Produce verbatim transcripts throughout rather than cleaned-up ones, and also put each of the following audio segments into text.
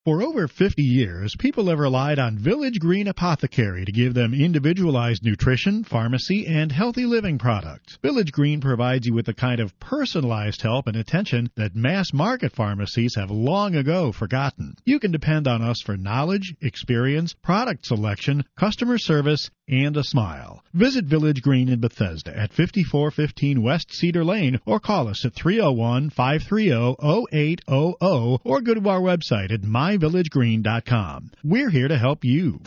For over fifty years, people have relied on Village Green Apothecary to give them individualized nutrition, pharmacy, and healthy living products. Village Green provides you with the kind of personalized help and attention that mass-market pharmacies have long ago forgotten. You can depend on us for knowledge, experience, product selection, customer service, and a smile. Visit Village Green in Bethesda at fifty-four fifteen West Cedar Lane or call us at three oh one, five three oh, oh eight hundred or go to our website at my village green dot com. We're here to help you.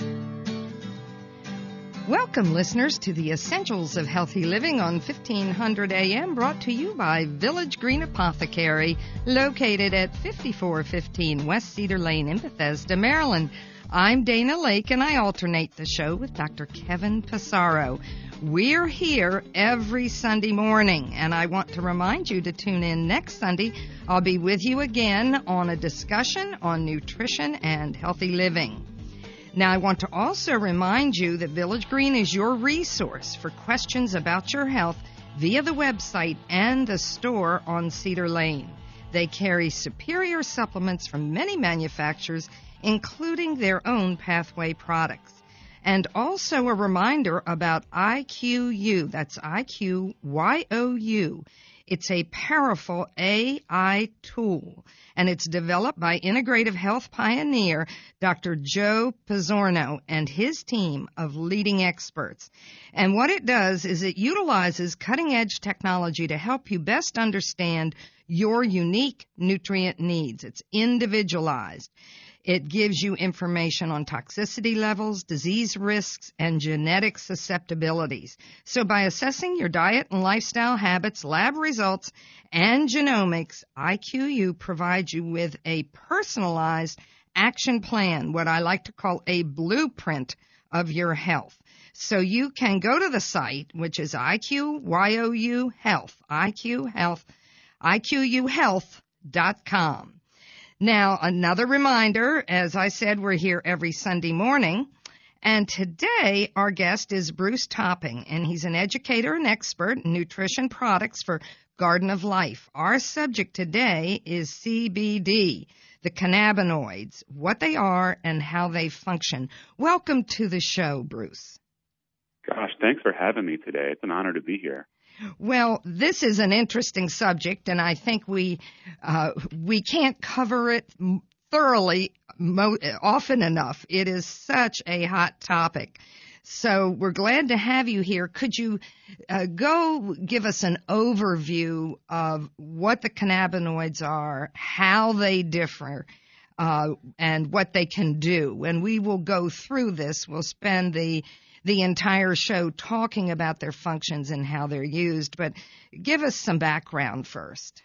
Welcome, listeners, to the Essentials of Healthy Living on fifteen hundred A M, brought to you by Village Green Apothecary, located at fifty-four fifteen West Cedar Lane in Bethesda, Maryland. I'm Dana Lake, and I alternate the show with Doctor Kevin Passaro. We're here every Sunday morning, and I want to remind you to tune in next Sunday. I'll be with you again on a discussion on nutrition and healthy living. Now, I want to also remind you that Village Green is your resource for questions about your health via the website and the store on Cedar Lane. They carry superior supplements from many manufacturers, including their own Pathway products. And also a reminder about I Q U. That's I Q Y O U. It's a powerful A I tool, and it's developed by integrative health pioneer Doctor Joe Pizzorno and his team of leading experts. And what it does is it utilizes cutting-edge technology to help you best understand your unique nutrient needs. It's individualized. It gives you information on toxicity levels, disease risks, and genetic susceptibilities. So by assessing your diet and lifestyle habits, lab results, and genomics, I Q U provides you with a personalized action plan, what I like to call a blueprint of your health. So you can go to the site, which is I Q Y O U Health, I Q Health, I Q U health dot com. Now, another reminder, as I said, we're here every Sunday morning, and today our guest is Bruce Topping, and he's an educator and expert in nutrition products for Garden of Life. Our subject today is C B D, the cannabinoids, what they are and how they function. Welcome to the show, Bruce. Gosh, thanks for having me today. It's an honor to be here. Well, this is an interesting subject, and I think we uh, we can't cover it thoroughly mo- often enough. It is such a hot topic. So we're glad to have you here. Could you uh, go give us an overview of what the cannabinoids are, how they differ, uh, and what they can do? And we will go through this. We'll spend the the entire show talking about their functions and how they're used, but give us some background first.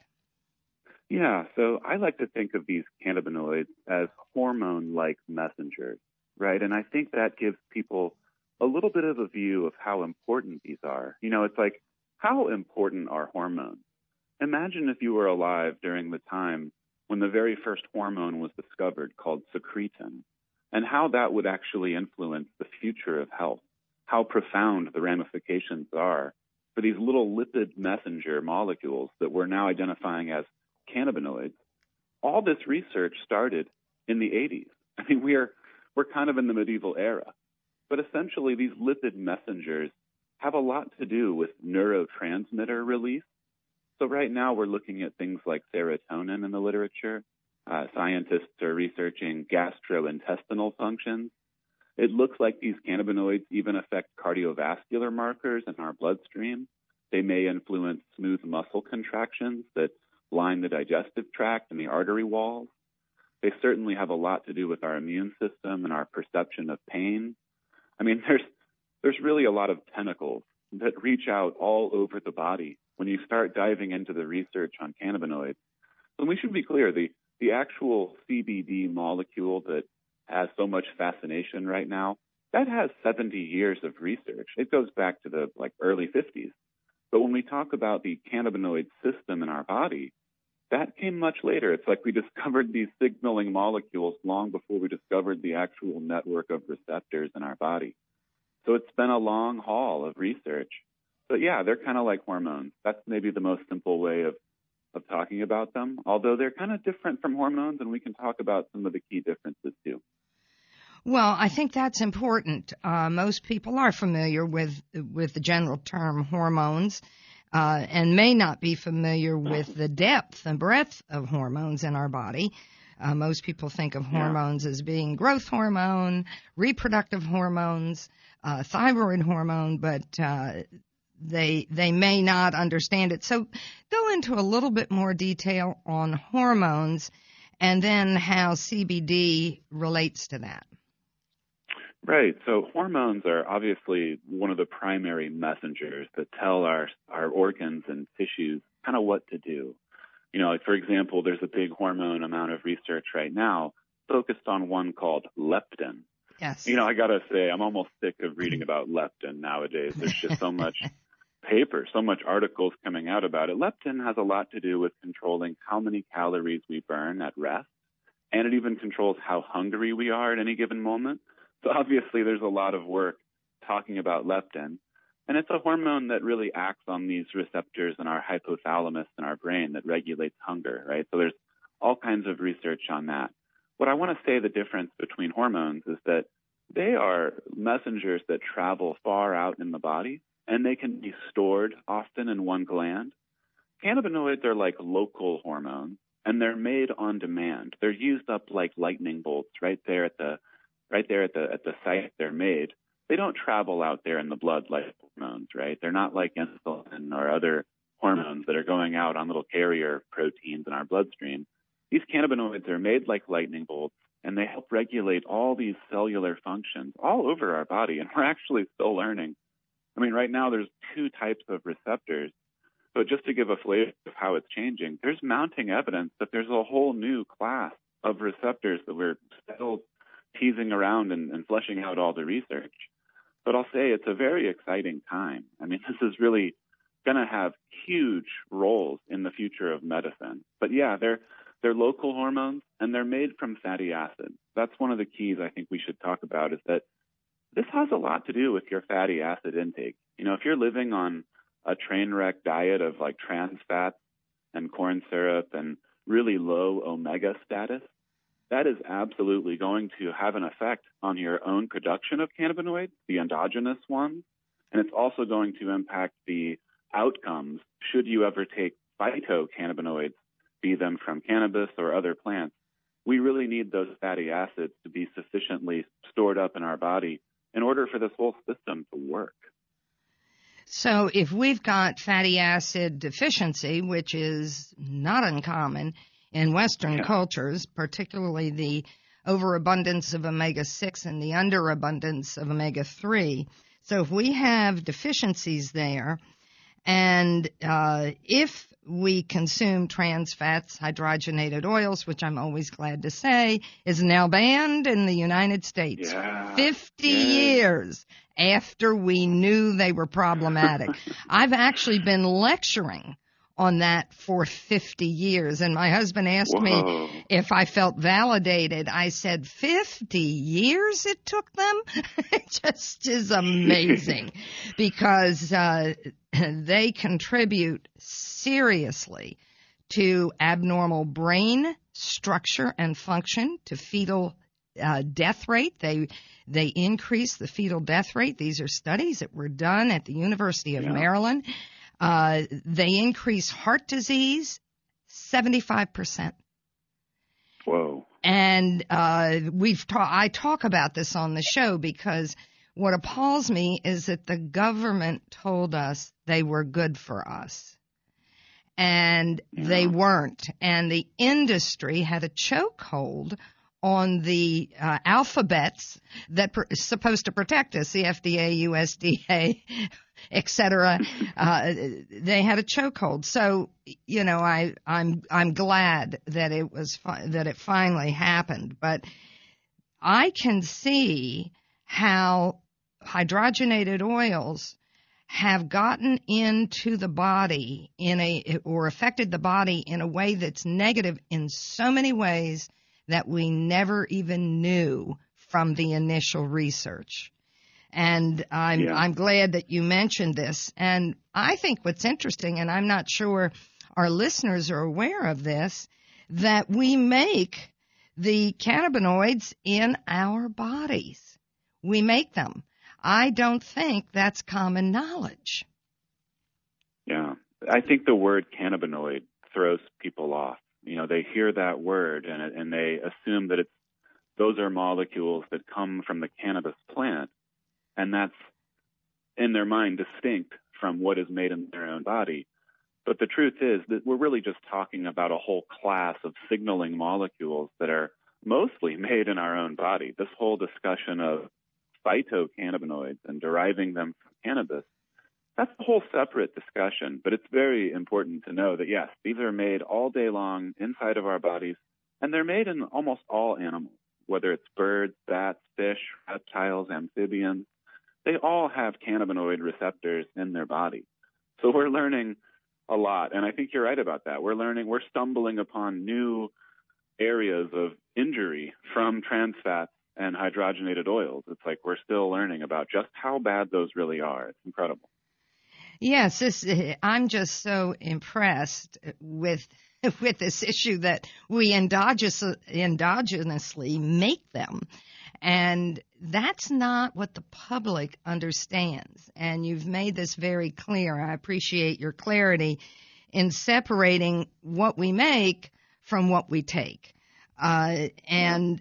Yeah, so I like to think of these cannabinoids as hormone-like messengers, right? And I think that gives people a little bit of a view of how important these are. You know, it's like, how important are hormones? Imagine if you were alive during the time when the very first hormone was discovered, called secretin, and how that would actually influence the future of health, how profound the ramifications are for these little lipid messenger molecules that we're now identifying as cannabinoids. All this research started in the eighties. I mean, we're we're kind of in the medieval era. But essentially, these lipid messengers have a lot to do with neurotransmitter release. So right now, we're looking at things like serotonin in the literature. Uh, scientists are researching gastrointestinal functions. It looks like these cannabinoids even affect cardiovascular markers in our bloodstream. They may influence smooth muscle contractions that line the digestive tract and the artery walls. They certainly have a lot to do with our immune system and our perception of pain. I mean, there's there's really a lot of tentacles that reach out all over the body when you start diving into the research on cannabinoids. And we should be clear, the The actual C B D molecule that has so much fascination right now, that has seventy years of research. It goes back to the like early fifties. But when we talk about the cannabinoid system in our body, that came much later. It's like we discovered these signaling molecules long before we discovered the actual network of receptors in our body. So it's been a long haul of research. But yeah, they're kind of like hormones. That's maybe the most simple way of of talking about them, although they're kind of different from hormones, and we can talk about some of the key differences too. Well, I think that's important. Uh, most people are familiar with with the general term hormones, uh, and may not be familiar with the depth and breadth of hormones in our body. Uh, most people think of hormones yeah. as being growth hormone, reproductive hormones, uh, thyroid hormone, but uh, they they may not understand it. So go into a little bit more detail on hormones and then how C B D relates to that. Right. So hormones are obviously one of the primary messengers that tell our, our organs and tissues kind of what to do. You know, like for example, there's a big hormone amount of research right now focused on one called leptin. Yes. You know, I got to say, I'm almost sick of reading about leptin nowadays. There's just so much paper, so much articles coming out about it. Leptin has a lot to do with controlling how many calories we burn at rest, and it even controls how hungry we are at any given moment. So obviously there's a lot of work talking about leptin, and it's a hormone that really acts on these receptors in our hypothalamus in our brain that regulates hunger, right? So there's all kinds of research on that. What I want to say the difference between hormones is that they are messengers that travel far out in the body, and they can be stored often in one gland. Cannabinoids are like local hormones, and they're made on demand. They're used up like lightning bolts right there at the right there at the at the site they're made. They don't travel out there in the blood like hormones, right? They're not like insulin or other hormones that are going out on little carrier proteins in our bloodstream. These cannabinoids are made like lightning bolts, and they help regulate all these cellular functions all over our body, and we're actually still learning. I mean, right now there's two types of receptors. So just to give a flavor of how it's changing, there's mounting evidence that there's a whole new class of receptors that we're still teasing around and, and fleshing out all the research. But I'll say it's a very exciting time. I mean, this is really going to have huge roles in the future of medicine. But yeah, they're they're local hormones, and they're made from fatty acids. That's one of the keys I think we should talk about, is that this has a lot to do with your fatty acid intake. You know, if you're living on a train wreck diet of like trans fats and corn syrup and really low omega status, that is absolutely going to have an effect on your own production of cannabinoids, the endogenous ones, and it's also going to impact the outcomes should you ever take phytocannabinoids, be them from cannabis or other plants. We really need those fatty acids to be sufficiently stored up in our body in order for this whole system to work. So if we've got fatty acid deficiency, which is not uncommon in Western yeah. cultures, particularly the overabundance of omega six and the underabundance of omega three. So if we have deficiencies there, and uh, if we consume trans fats, hydrogenated oils, which I'm always glad to say is now banned in the United States, yeah. fifty yeah. years after we knew they were problematic. I've actually been lecturing on that for fifty years. And my husband asked Whoa. me if I felt validated. I said, fifty years it took them? It just is amazing because uh, they contribute seriously to abnormal brain structure and function, to fetal uh, death rate. They they increase the fetal death rate. These are studies that were done at the University of yeah. Maryland. Uh, they increase heart disease seventy-five percent. Whoa. And uh, we've ta- I talk about this on the show because what appalls me is that the government told us they were good for us. And yeah. they weren't. And the industry had a chokehold on the uh, alphabets that pr- is supposed to protect us, the F D A, U S D A, et cetera. Uh, they had a chokehold. So, you know, I, I'm I'm glad that it was fi- that it finally happened. But I can see how hydrogenated oils have gotten into the body in a or affected the body in a way that's negative in so many ways that we never even knew from the initial research. And I'm, yeah. I'm glad that you mentioned this. And I think what's interesting, and I'm not sure our listeners are aware of this, that we make the cannabinoids in our bodies. We make them. I don't think that's common knowledge. Yeah. I think the word cannabinoid throws people off. You know, they hear that word and, and they assume that it's, those are molecules that come from the cannabis plant, and that's in their mind distinct from what is made in their own body. But the truth is that we're really just talking about a whole class of signaling molecules that are mostly made in our own body. This whole discussion of phytocannabinoids and deriving them from cannabis, that's a whole separate discussion. But it's very important to know that, yes, these are made all day long inside of our bodies, and they're made in almost all animals, whether it's birds, bats, fish, reptiles, amphibians. They all have cannabinoid receptors in their body. So we're learning a lot, and I think you're right about that. We're learning, we're stumbling upon new areas of injury from trans fats and hydrogenated oils. It's like we're still learning about just how bad those really are. It's incredible. Yes, this, I'm just so impressed with with this issue that we endogenous, endogenously make them. And that's not what the public understands. And you've made this very clear. I appreciate your clarity in separating what we make from what we take. Uh, and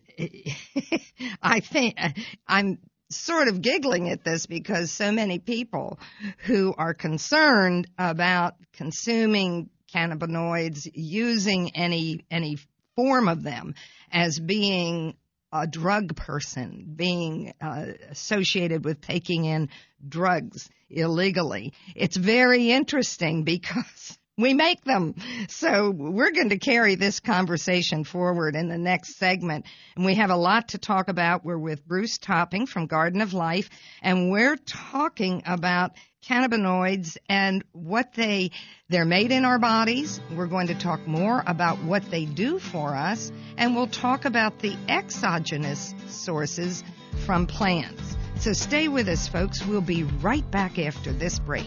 I think I'm sort of giggling at this because so many people who are concerned about consuming cannabinoids, using any any form of them as being a drug person, being uh, associated with taking in drugs illegally. It's very interesting because we make them. So we're going to carry this conversation forward in the next segment. And we have a lot to talk about. We're with Bruce Topping from Garden of Life, and we're talking about cannabinoids and what they, they're made in our bodies. We're going to talk more about what they do for us, and we'll talk about the exogenous sources from plants. So stay with us, folks. We'll be right back after this break.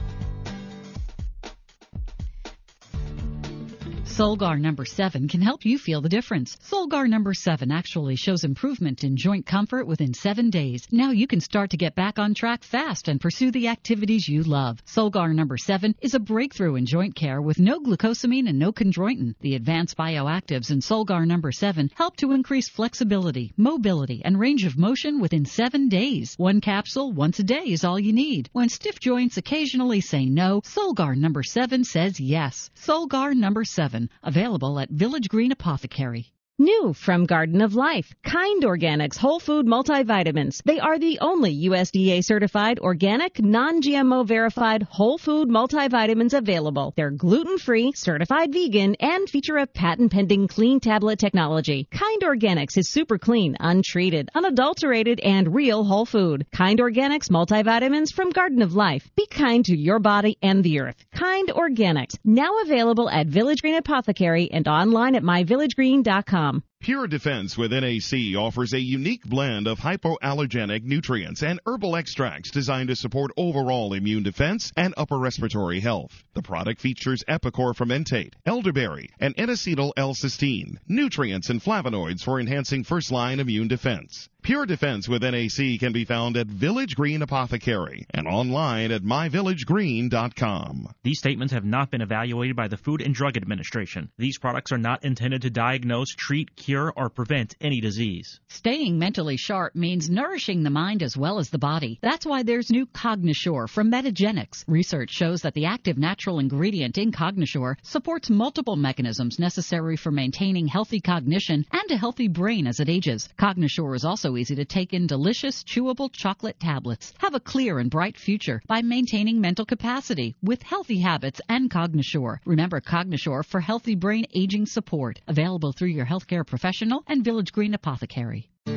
Solgar number seven can help you feel the difference. Solgar number seven actually shows improvement in joint comfort within seven days. Now you can start to get back on track fast and pursue the activities you love. Solgar number seven is a breakthrough in joint care with no glucosamine and no chondroitin. The advanced bioactives in Solgar number seven help to increase flexibility, mobility, and range of motion within seven days. One capsule once a day is all you need. When stiff joints occasionally say no, Solgar number seven says yes. Solgar number seven. Available at Village Green Apothecary. New from Garden of Life, Kind Organics Whole Food Multivitamins. They are the only U S D A-certified, organic, non-G M O verified whole food multivitamins available. They're gluten-free, certified vegan, and feature a patent-pending clean tablet technology. Kind Organics is super clean, untreated, unadulterated, and real whole food. Kind Organics multivitamins from Garden of Life. Be kind to your body and the earth. Kind Organics. Now available at Village Green Apothecary and online at my village green dot com. Pure Defense with N A C offers a unique blend of hypoallergenic nutrients and herbal extracts designed to support overall immune defense and upper respiratory health. The product features Epicor fermentate, elderberry, and N-acetyl L-cysteine, nutrients and flavonoids for enhancing first-line immune defense. Pure Defense with N A C can be found at Village Green Apothecary and online at my village green dot com. These statements have not been evaluated by the Food and Drug Administration. These products are not intended to diagnose, treat, cure, or prevent any disease. Staying mentally sharp means nourishing the mind as well as the body. That's why there's new Cognisure from Metagenics. Research shows that the active natural ingredient in Cognisure supports multiple mechanisms necessary for maintaining healthy cognition and a healthy brain as it ages. Cognisure is also easy to take in delicious, chewable chocolate tablets. Have a clear and bright future by maintaining mental capacity with healthy habits and Cognisure. Remember Cognisure for healthy brain aging support. Available through your healthcare professional and Village Green Apothecary.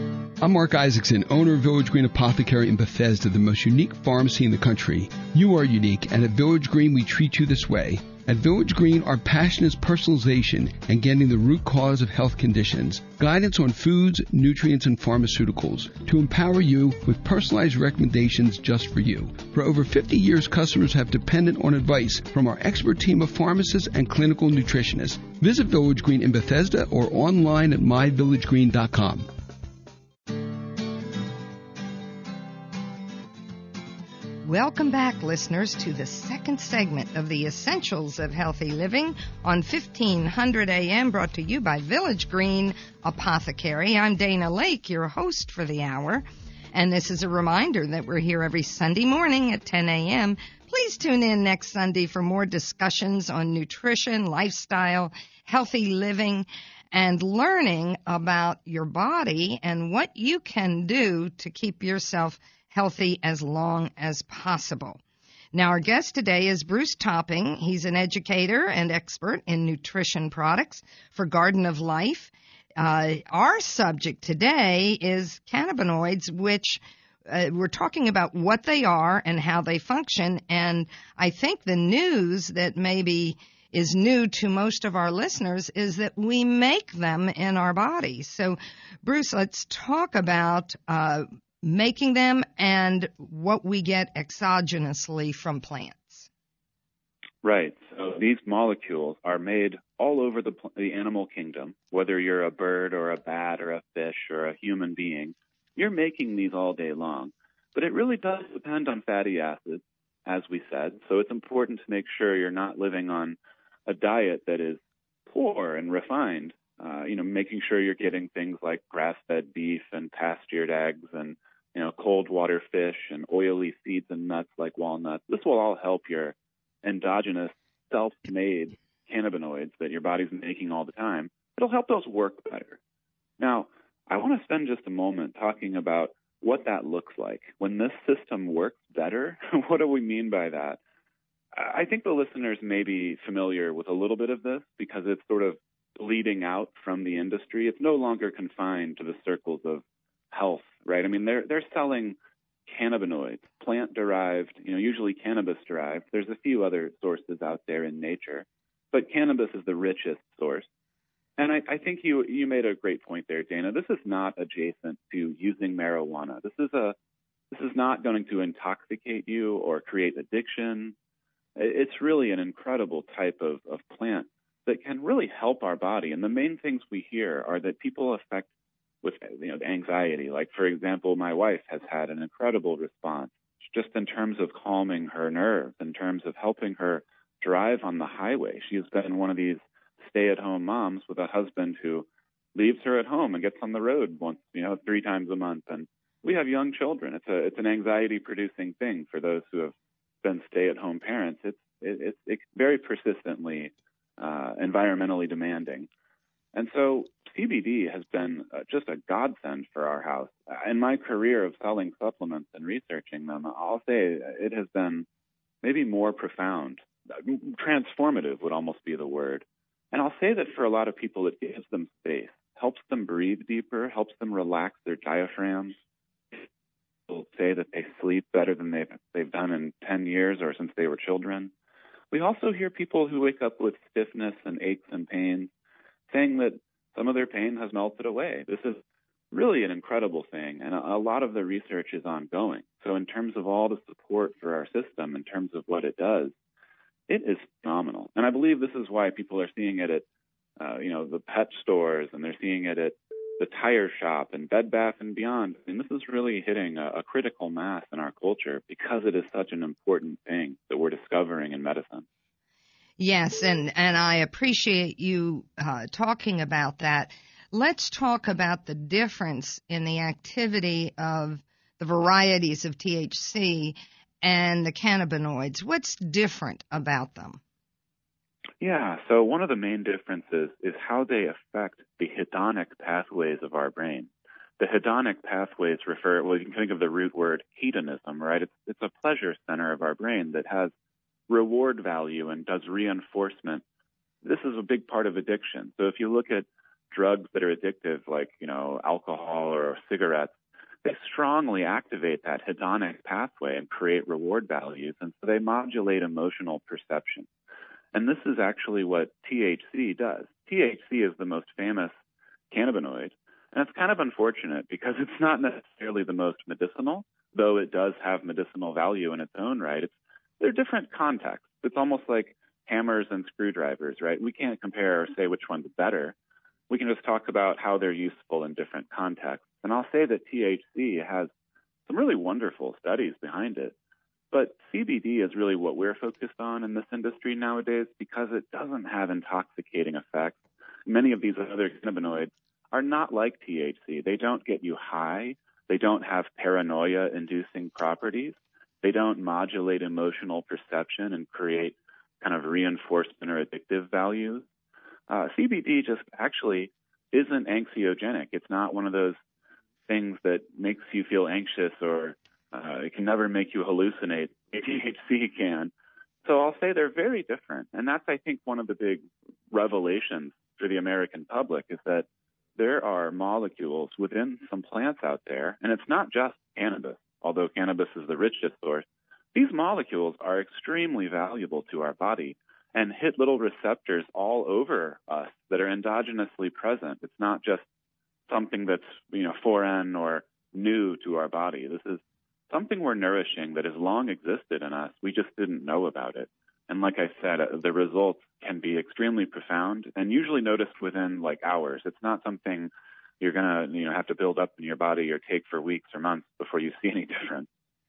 I'm Mark Isaacson, owner of Village Green Apothecary in Bethesda, the most unique pharmacy in the country. You are unique, and at Village Green, we treat you this way. At Village Green, our passion is personalization and getting the root cause of health conditions. Guidance on foods, nutrients, and pharmaceuticals to empower you with personalized recommendations just for you. For over fifty years, customers have depended on advice from our expert team of pharmacists and clinical nutritionists. Visit Village Green in Bethesda or online at my village green dot com. Welcome back, listeners, to the second segment of the Essentials of Healthy Living on fifteen hundred A M, brought to you by Village Green Apothecary. I'm Dana Lake, your host for the hour, and this is a reminder that we're here every Sunday morning at ten A M Please tune in next Sunday for more discussions on nutrition, lifestyle, healthy living, and learning about your body and what you can do to keep yourself healthy as long as possible. Now, our guest today is Bruce Topping. He's an educator and expert in nutrition products for Garden of Life. Uh, our subject today is cannabinoids, which uh, we're talking about what they are and how they function. And I think the news that maybe is new to most of our listeners is that we make them in our bodies. So, Bruce, let's talk about uh making them and what we get exogenously from plants. Right. So these molecules are made all over the, the animal kingdom, whether you're a bird or a bat or a fish or a human being. You're making these all day long. But it really does depend on fatty acids, as we said. So it's important to make sure you're not living on a diet that is poor and refined. Uh, you know, making sure you're getting things like grass-fed beef and pastured eggs and you know, cold water fish and oily seeds and nuts like walnuts. This will all help your endogenous, self-made cannabinoids that your body's making all the time. It'll help those work better. Now, I want to spend just a moment talking about what that looks like. When this system works better, what do we mean by that? I think the listeners may be familiar with a little bit of this because it's sort of bleeding out from the industry. It's no longer confined to the circles of health, right? I mean, they're they're selling cannabinoids, plant-derived, you know, usually cannabis-derived. There's a few other sources out there in nature, but cannabis is the richest source. And I, I think you you made a great point there, Dana. This is not adjacent to using marijuana. This is a this is not going to intoxicate you or create addiction. It's really an incredible type of, of plant that can really help our body. And the main things we hear are that people affect with you know anxiety. Like, for example, my wife has had an incredible response just in terms of calming her nerves, in terms of helping her drive on the highway. She has been one of these stay-at-home moms with a husband who leaves her at home and gets on the road once, you know, three times a month. And we have young children. It's a it's an anxiety-producing thing for those who have been stay-at-home parents. It's it, it's, it's very persistently uh, environmentally demanding. And so C B D has been uh, just a godsend for our house. In my career of selling supplements and researching them, I'll say it has been maybe more profound. Transformative would almost be the word. And I'll say that for a lot of people, it gives them space, helps them breathe deeper, helps them relax their diaphragms. People say that they sleep better than they've, they've done in ten years or since they were children. We also hear people who wake up with stiffness and aches and pains, saying that some of their pain has melted away. This is really an incredible thing, and a, a lot of the research is ongoing. So in terms of all the support for our system, in terms of what it does, it is phenomenal. And I believe this is why people are seeing it at, uh, you know, the pet stores, and they're seeing it at the tire shop and Bed Bath and Beyond. And this is really hitting a, a critical mass in our culture because it is such an important thing that we're discovering in medicine. Yes, and, and I appreciate you uh, talking about that. Let's talk about the difference in the activity of the varieties of T H C and the cannabinoids. What's different about them? Yeah, so one of the main differences is how they affect the hedonic pathways of our brain. The hedonic pathways refer, well, you can think of the root word hedonism, right? It's, it's a pleasure center of our brain that has reward value and does reinforcement. This is a big part of addiction. So if you look at drugs that are addictive, like, you know, alcohol or cigarettes, they strongly activate that hedonic pathway and create reward values. And so they modulate emotional perception. And this is actually what T H C does. T H C is the most famous cannabinoid. And it's kind of unfortunate because it's not necessarily the most medicinal, though it does have medicinal value in its own right. It's, they're different contexts. It's almost like hammers and screwdrivers, right? We can't compare or say which one's better. We can just talk about how they're useful in different contexts. And I'll say that T H C has some really wonderful studies behind it. But C B D is really what we're focused on in this industry nowadays because it doesn't have intoxicating effects. Many of these other cannabinoids are not like T H C. They don't get you high. They don't have paranoia-inducing properties. They don't modulate emotional perception and create kind of reinforcement or addictive values. Uh, C B D just actually isn't anxiogenic. It's not one of those things that makes you feel anxious or uh, it can never make you hallucinate. T H C can. So I'll say they're very different. And that's, I think, one of the big revelations for the American public is that there are molecules within some plants out there, and it's not just cannabis, although cannabis is the richest source. These molecules are extremely valuable to our body and hit little receptors all over us that are endogenously present. It's not just something that's, you know, foreign or new to our body. This is something we're nourishing that has long existed in us. We just didn't know about it. And like I said, the results can be extremely profound and usually noticed within like hours. It's not something you're going to, you know, have to build up in your body or take for weeks or months before you see any difference.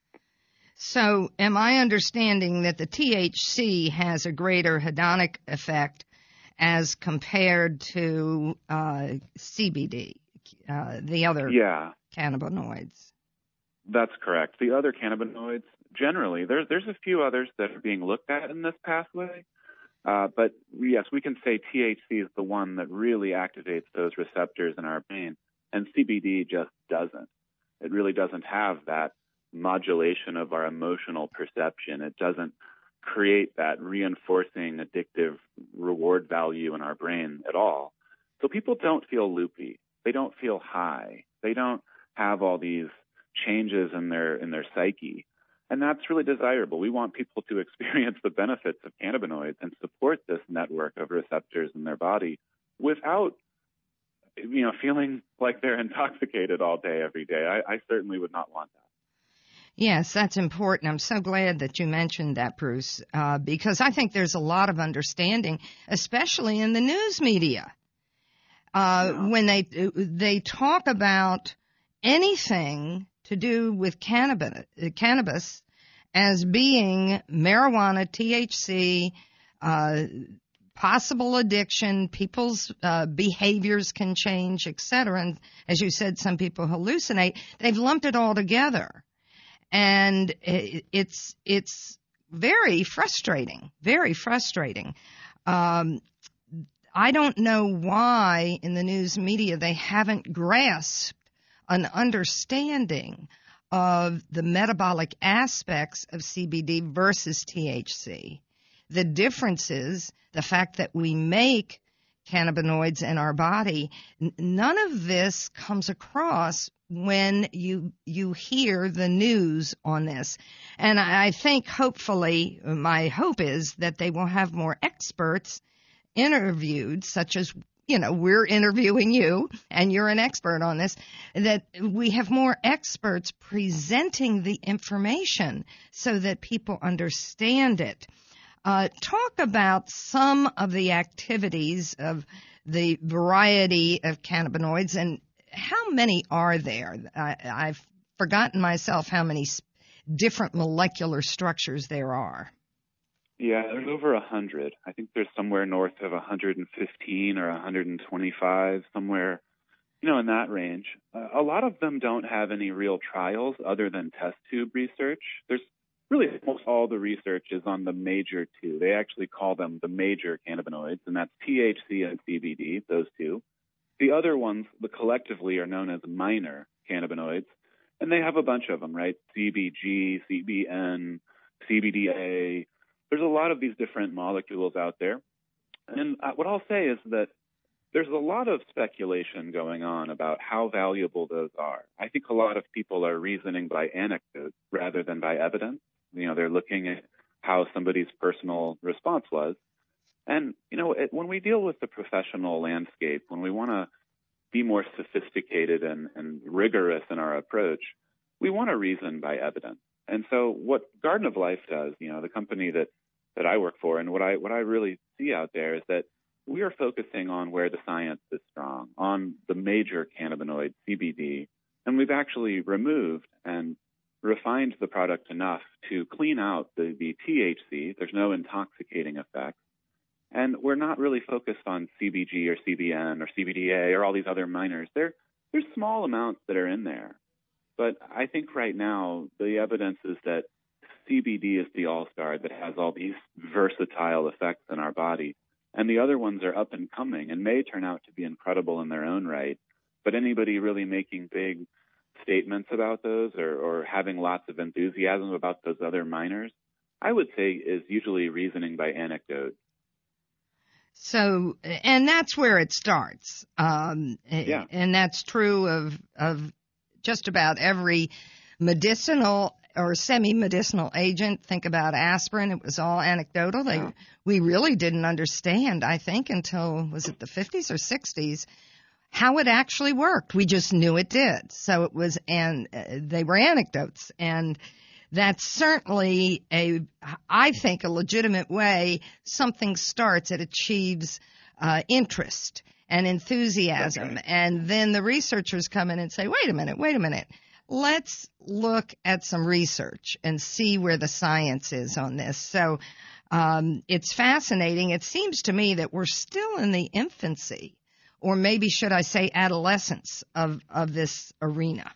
So am I understanding that the T H C has a greater hedonic effect as compared to uh, C B D, uh, the other yeah. cannabinoids? That's correct. The other cannabinoids, generally, there's there's a few others that are being looked at in this pathway. Uh, but yes, we can say T H C is the one that really activates those receptors in our brain, and C B D just doesn't. It really doesn't have that modulation of our emotional perception. It doesn't create that reinforcing addictive reward value in our brain at all. So people don't feel loopy. They don't feel high. They don't have all these changes in their in their psyche. And that's really desirable. We want people to experience the benefits of cannabinoids and support this network of receptors in their body without, you know, feeling like they're intoxicated all day, every day. I, I certainly would not want that. Yes, that's important. I'm so glad that you mentioned that, Bruce, uh, because I think there's a lot of understanding, especially in the news media, uh, yeah. when they they talk about anything to do with cannabis, cannabis as being marijuana, T H C, uh, possible addiction, people's uh, behaviors can change, et cetera. And as you said, some people hallucinate. They've lumped it all together. And it's it's very frustrating, very frustrating. Um, I don't know why in the news media they haven't grasped an understanding of the metabolic aspects of C B D versus T H C. The differences, the fact that we make cannabinoids in our body, n- none of this comes across when you you hear the news on this. And I think hopefully, my hope is that they will have more experts interviewed, such as, you know, we're interviewing you and you're an expert on this, that we have more experts presenting the information so that people understand it. Uh, talk about some of the activities of the variety of cannabinoids and how many are there? I, I've forgotten myself how many different molecular structures there are. Yeah, there's over a hundred. I think there's somewhere north of one hundred fifteen or one hundred twenty-five, somewhere, you know, in that range. Uh, a lot of them don't have any real trials other than test tube research. There's really almost all the research is on the major two. They actually call them the major cannabinoids, and that's T H C and C B D, those two. The other ones, the collectively, are known as minor cannabinoids, and they have a bunch of them, right? C B G, C B N, C B D A. There's a lot of these different molecules out there. And what I'll say is that there's a lot of speculation going on about how valuable those are. I think a lot of people are reasoning by anecdote rather than by evidence. You know, they're looking at how somebody's personal response was. And, you know, it, when we deal with the professional landscape, when we want to be more sophisticated and, and rigorous in our approach, we want to reason by evidence. And so what Garden of Life does, you know, the company that, that I work for, and what I what I really see out there is that we are focusing on where the science is strong, on the major cannabinoid, C B D, and we've actually removed and refined the product enough to clean out the, the T H C. There's no intoxicating effect. And we're not really focused on C B G or C B N or C B D A or all these other minors. There, there's small amounts that are in there. But I think right now the evidence is that C B D is the all-star that has all these versatile effects in our body. And the other ones are up and coming and may turn out to be incredible in their own right. But anybody really making big statements about those or, or having lots of enthusiasm about those other minors, I would say is usually reasoning by anecdote. So, and that's where it starts. Um, yeah. And that's true of, of just about every medicinal or semi-medicinal agent. Think about aspirin. It was all anecdotal. They, yeah. We really didn't understand, I think, until, was it the fifties or sixties, how it actually worked. We just knew it did. So it was, and uh, they were anecdotes. And that's certainly a, I think, a legitimate way something starts. It achieves uh, interest and enthusiasm. Okay. And then the researchers come in and say, wait a minute, wait a minute. Let's look at some research and see where the science is on this. So um, it's fascinating. It seems to me that we're still in the infancy, or maybe should I say adolescence, of, of this arena.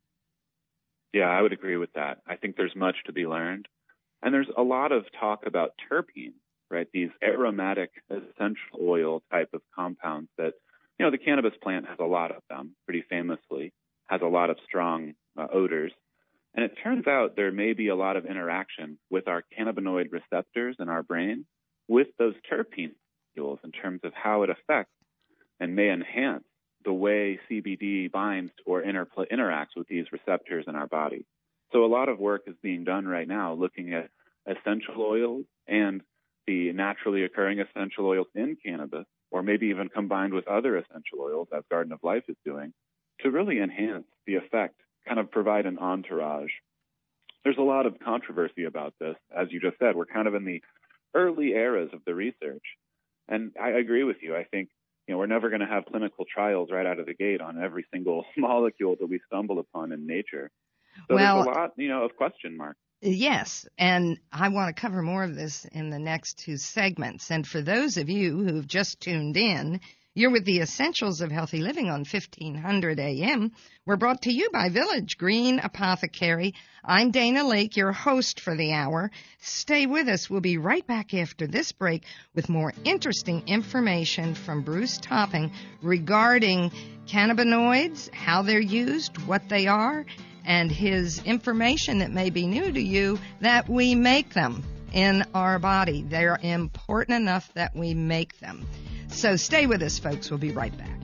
Yeah, I would agree with that. I think there's much to be learned. And there's a lot of talk about terpenes, right? These aromatic essential oil type of compounds that, you know, the cannabis plant has a lot of them, pretty famously, has a lot of strong uh, odors. And it turns out there may be a lot of interaction with our cannabinoid receptors in our brain with those terpene molecules in terms of how it affects and may enhance the way C B D binds or inter- interacts with these receptors in our body. So a lot of work is being done right now looking at essential oils and the naturally occurring essential oils in cannabis, or maybe even combined with other essential oils, as Garden of Life is doing, to really enhance the effect, kind of provide an entourage. There's a lot of controversy about this. As you just said, we're kind of in the early eras of the research. And I agree with you. I think You know, we're never going to have clinical trials right out of the gate on every single molecule that we stumble upon in nature. So well, there's a lot, you know, of question marks. Yes, and I want to cover more of this in the next two segments. And for those of you who've just tuned in, you're with the Essentials of Healthy Living on fifteen hundred A M. We're brought to you by Village Green Apothecary. I'm Dana Lake, your host for the hour. Stay with us. We'll be right back after this break with more interesting information from Bruce Topping regarding cannabinoids, how they're used, what they are, and his information that may be new to you, that we make them in our body. They're important enough that we make them. So stay with us, folks. We'll be right back.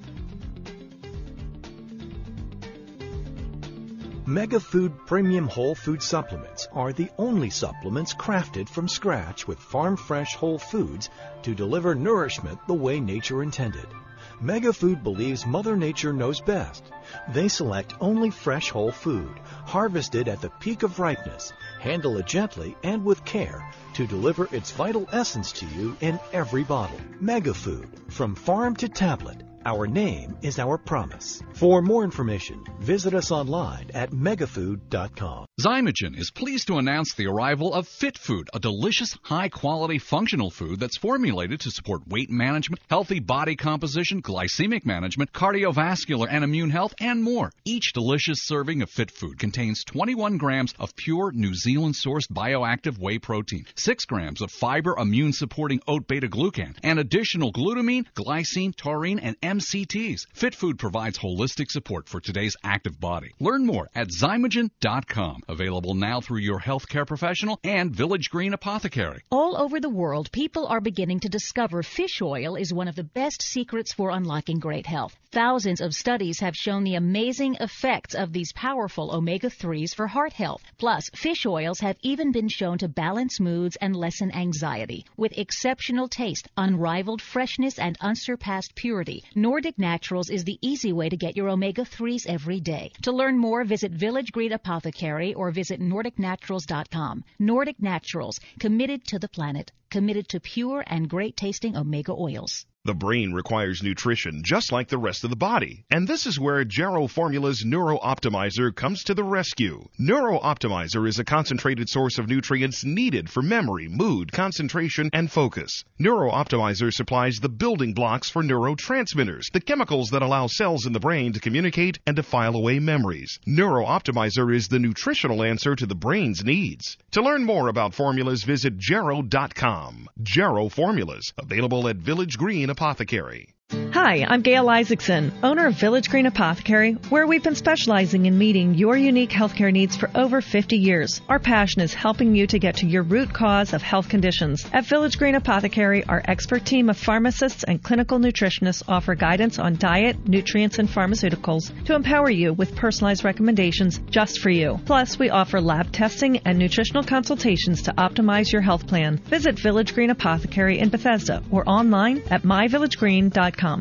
MegaFood Premium Whole Food Supplements are the only supplements crafted from scratch with farm-fresh whole foods to deliver nourishment the way nature intended. MegaFood believes Mother Nature knows best. They select only fresh whole food, harvested at the peak of ripeness, handle it gently and with care to deliver its vital essence to you in every bottle. MegaFood, from farm to tablet. Our name is our promise. For more information, visit us online at megafood dot com. Zymogen is pleased to announce the arrival of Fit Food, a delicious, high-quality functional food that's formulated to support weight management, healthy body composition, glycemic management, cardiovascular and immune health, and more. Each delicious serving of Fit Food contains twenty-one grams of pure New Zealand-sourced bioactive whey protein, six grams of fiber immune-supporting oat beta-glucan, and additional glutamine, glycine, taurine, and M C Ts. Fit Food provides holistic support for today's active body. Learn more at Zymogen dot com. Available now through your healthcare professional and Village Green Apothecary. All over the world, people are beginning to discover fish oil is one of the best secrets for unlocking great health. Thousands of studies have shown the amazing effects of these powerful omega threes for heart health. Plus, fish oils have even been shown to balance moods and lessen anxiety. With exceptional taste, unrivaled freshness, and unsurpassed purity, Nordic Naturals is the easy way to get your omega threes every day. To learn more, visit Village Green Apothecary or visit Nordic Naturals dot com. Nordic Naturals, committed to the planet, committed to pure and great-tasting omega oils. The brain requires nutrition just like the rest of the body, and this is where Jarrow Formula's Neuro Optimizer comes to the rescue. Neuro Optimizer is a concentrated source of nutrients needed for memory, mood, concentration, and focus. Neuro Optimizer supplies the building blocks for neurotransmitters, the chemicals that allow cells in the brain to communicate and to file away memories. Neuro Optimizer is the nutritional answer to the brain's needs. To learn more about formulas, visit Jarrow dot com. Jarrow Formulas, available at Village Green Apothecary. Hi, I'm Gail Isaacson, owner of Village Green Apothecary, where we've been specializing in meeting your unique healthcare needs for over fifty years. Our passion is helping you to get to your root cause of health conditions. At Village Green Apothecary, our expert team of pharmacists and clinical nutritionists offer guidance on diet, nutrients, and pharmaceuticals to empower you with personalized recommendations just for you. Plus, we offer lab testing and nutritional consultations to optimize your health plan. Visit Village Green Apothecary in Bethesda or online at my village green dot com.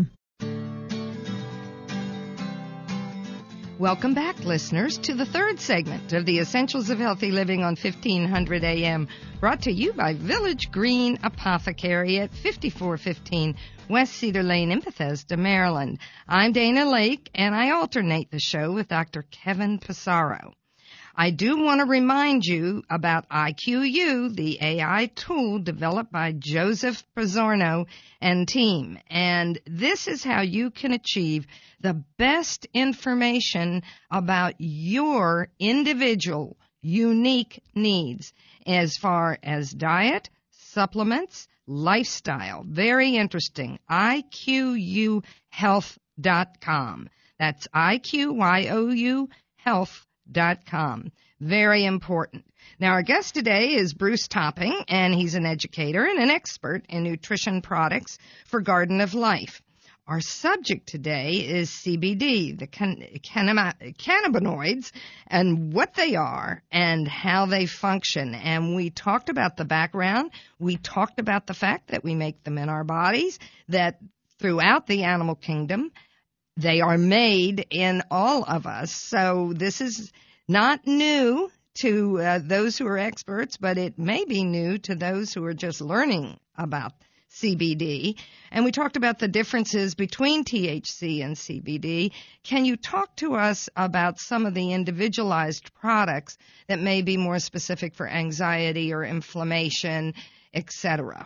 Welcome back, listeners, to the third segment of the Essentials of Healthy Living on fifteen hundred A M, brought to you by Village Green Apothecary at fifty-four fifteen West Cedar Lane in Bethesda, Maryland. I'm Dana Lake, and I alternate the show with Doctor Kevin Passaro. I do want to remind you about I Q U, the A I tool developed by Joseph Pizzorno and team. And this is how you can achieve the best information about your individual, unique needs as far as diet, supplements, lifestyle. Very interesting. I Q U health dot com. That's I Q Y O U health dot com. Very important. Now, our guest today is Bruce Topping, and he's an educator and an expert in nutrition products for Garden of Life. Our subject today is C B D, the can- can- cannabinoids, and what they are and how they function. And we talked about the background. We talked about the fact that we make them in our bodies, that throughout the animal kingdom, they are made in all of us. So this is not new to uh, those who are experts, but it may be new to those who are just learning about C B D. And we talked about the differences between T H C and C B D. Can you talk to us about some of the individualized products that may be more specific for anxiety or inflammation, et cetera?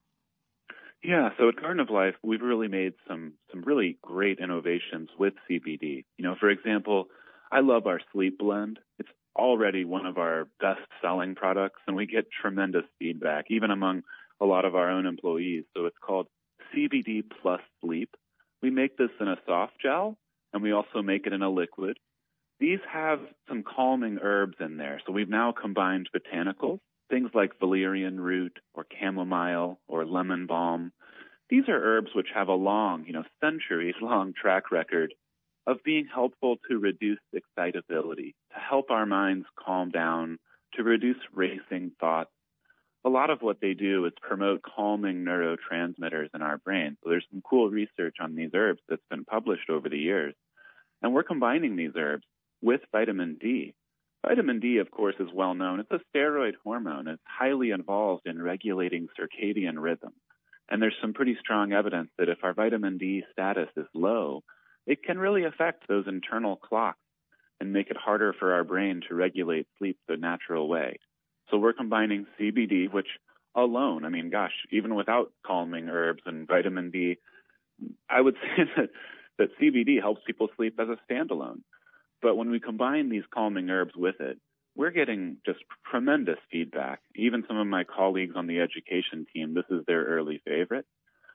Yeah, so at Garden of Life, we've really made some some really great innovations with C B D. You know, for example, I love our sleep blend. It's already one of our best-selling products, and we get tremendous feedback, even among a lot of our own employees. So it's called C B D Plus Sleep. We make this in a soft gel, and we also make it in a liquid. These have some calming herbs in there. So we've now combined botanicals, things like valerian root or chamomile or lemon balm. These are herbs which have a long, you know, centuries-long track record of being helpful to reduce excitability, to help our minds calm down, to reduce racing thoughts. A lot of what they do is promote calming neurotransmitters in our brain. So there's some cool research on these herbs that's been published over the years. And we're combining these herbs with vitamin D. Vitamin D, of course, is well known. It's a steroid hormone. It's highly involved in regulating circadian rhythm. And there's some pretty strong evidence that if our vitamin D status is low, it can really affect those internal clocks and make it harder for our brain to regulate sleep the natural way. So we're combining C B D, which alone, I mean, gosh, even without calming herbs and vitamin D, I would say that, that C B D helps people sleep as a standalone. But when we combine these calming herbs with it, we're getting just tremendous feedback. Even some of my colleagues on the education team, this is their early favorite.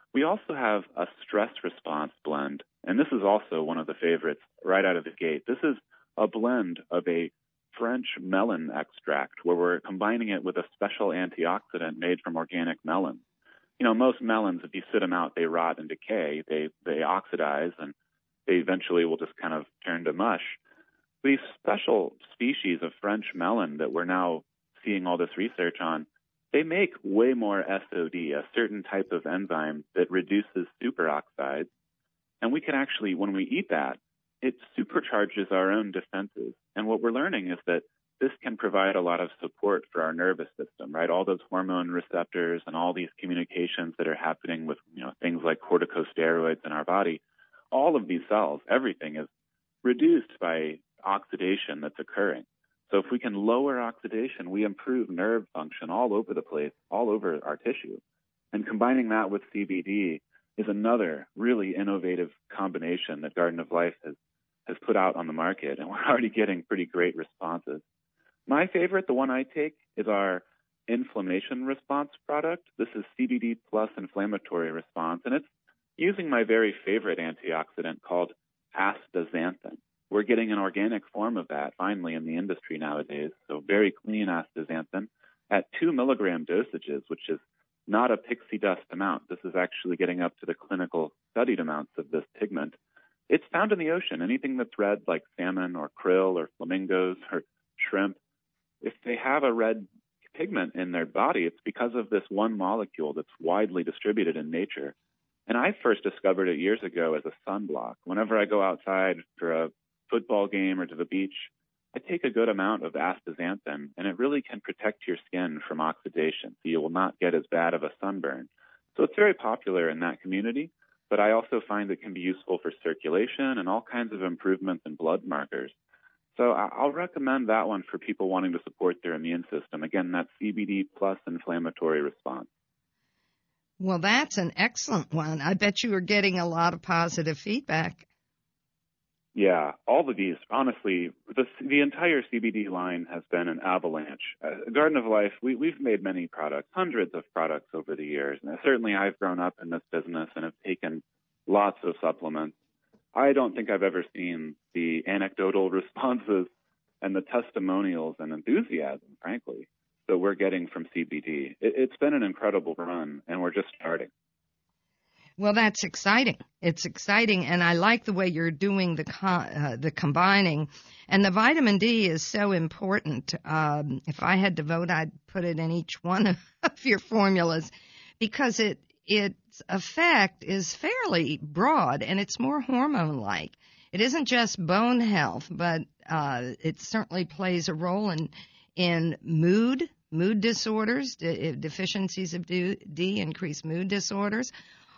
We also have a stress response blend, and this is also one of the favorites right out of the gate. This is a blend of a French melon extract where we're combining it with a special antioxidant made from organic melons. You know, most melons, if you sit them out, they rot and decay. They they oxidize, and they eventually will just kind of turn to mush. These special species of French melon that we're now seeing all this research on, they make way more S O D, a certain type of enzyme that reduces superoxides. And we can actually, when we eat that, it supercharges our own defenses. And what we're learning is that this can provide a lot of support for our nervous system, right? All those hormone receptors and all these communications that are happening with, you know, things like corticosteroids in our body. All of these cells, everything is reduced by oxidation that's occurring. So if we can lower oxidation, we improve nerve function all over the place, all over our tissue. And combining that with C B D is another really innovative combination that Garden of Life has, has put out on the market, and we're already getting pretty great responses. My favorite, the one I take, is our inflammation response product. This is C B D plus inflammatory response, and it's using my very favorite antioxidant called astaxanthin. We're getting an organic form of that finally in the industry nowadays, so very clean astaxanthin at two milligram dosages, which is not a pixie dust amount. This is actually getting up to the clinical studied amounts of this pigment. It's found in the ocean. Anything that's red, like salmon or krill or flamingos or shrimp, if they have a red pigment in their body, it's because of this one molecule that's widely distributed in nature. And I first discovered it years ago as a sunblock. Whenever I go outside for a football game or to the beach, I take a good amount of astaxanthin, and it really can protect your skin from oxidation, so you will not get as bad of a sunburn. So it's very popular in that community, but I also find it can be useful for circulation and all kinds of improvements in blood markers. So I'll recommend that one for people wanting to support their immune system. Again, that's C B D plus inflammatory response. Well, that's an excellent one. I bet you are getting a lot of positive feedback. Yeah, all of these, honestly, the, the entire C B D line has been an avalanche. Uh, Garden of Life, we, we've made many products, hundreds of products over the years. And certainly I've grown up in this business and have taken lots of supplements. I don't think I've ever seen the anecdotal responses and the testimonials and enthusiasm, frankly, that we're getting from C B D. It, it's been an incredible run, and we're just starting. Well, that's exciting. It's exciting, and I like the way you're doing the con- uh, the combining. And the vitamin D is so important. Um, if I had to vote, I'd put it in each one of your formulas because it its effect is fairly broad, and it's more hormone-like. It isn't just bone health, but uh, it certainly plays a role in in mood, mood disorders. De- deficiencies of D, D increase mood disorders.